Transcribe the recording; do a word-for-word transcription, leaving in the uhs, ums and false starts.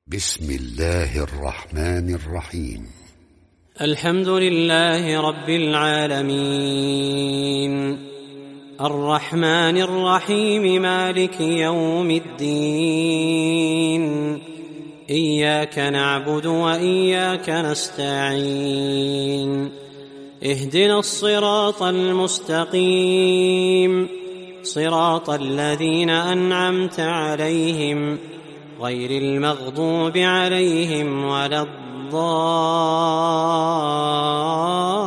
بسم الله الرحمن الرحيم. الحمد لله رب العالمين الرحمن الرحيم مالك يوم الدين إياك نعبد وإياك نستعين اهدنا الصراط المستقيم صراط الذين أنعمت عليهم غير المغضوب عليهم ولا الضالين